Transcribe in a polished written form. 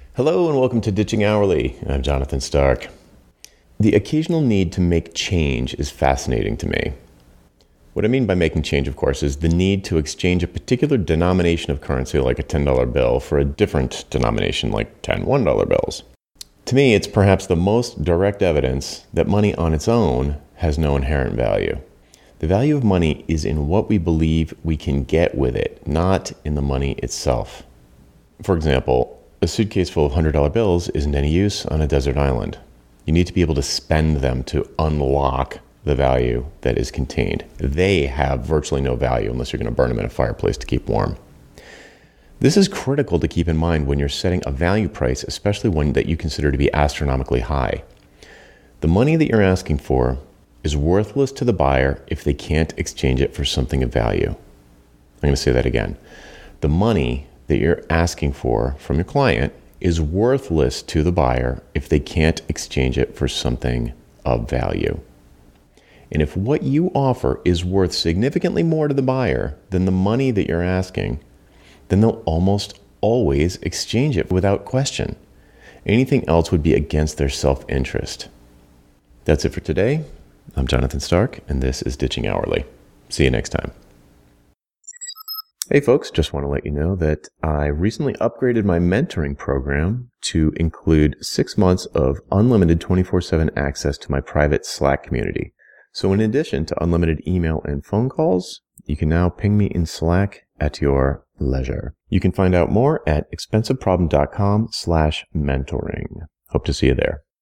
Hello and welcome to Ditching Hourly. I'm Jonathan Stark. The occasional need to make change is fascinating to me. What I mean by making change, of course, is the need to exchange a particular denomination of currency, like a $10 bill, for a different denomination, like 10 $1 bills. To me, it's perhaps the most direct evidence that money on its own has no inherent value. The value of money is in what we believe we can get with it, not in the money itself. For example, a suitcase full of $100 bills isn't any use on a desert island. You need to be able to spend them to unlock the value that is contained. They have virtually no value unless you're going to burn them in a fireplace to keep warm. This is critical to keep in mind when you're setting a value price, especially one that you consider to be astronomically high. The money that you're asking for is worthless to the buyer if they can't exchange it for something of value. I'm going to say that again. The money that you're asking for from your client is worthless to the buyer if they can't exchange it for something of value. And if what you offer is worth significantly more to the buyer than the money that you're asking, then they'll almost always exchange it without question. Anything else would be against their self-interest. That's it for today. I'm Jonathan Stark, and this is Ditching Hourly. See you next time. Hey folks, just want to let you know that I recently upgraded my mentoring program to include 6 months of unlimited 24/7 access to my private Slack community. So in addition to unlimited email and phone calls, you can now ping me in Slack at your leisure. You can find out more at expensiveproblem.com/mentoring. Hope to see you there.